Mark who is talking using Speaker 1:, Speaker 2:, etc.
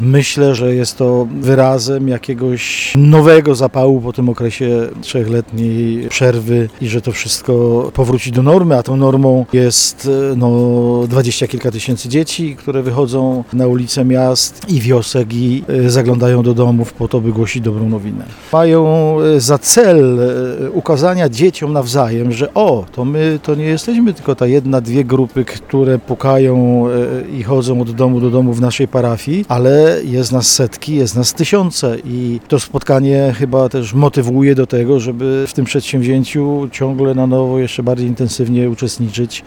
Speaker 1: Myślę, że jest to wyrazem jakiegoś nowego zapału po tym okresie 3-letniej przerwy i że to wszystko powróci do normy, a tą normą jest 20 kilka tysięcy dzieci, które wychodzą na ulice miast i wiosek i zaglądają do domów po to, by głosić dobrą nowinę. Mają za cel ukazania dzieciom nawzajem, że to my to nie jesteśmy tylko ta jedna, dwie grupy, które pukają i chodzą od domu do domu w naszej parafii, ale jest nas setki, jest nas tysiące i to spotkanie chyba też motywuje do tego, żeby w tym przedsięwzięciu ciągle na nowo, jeszcze bardziej intensywnie uczestniczyć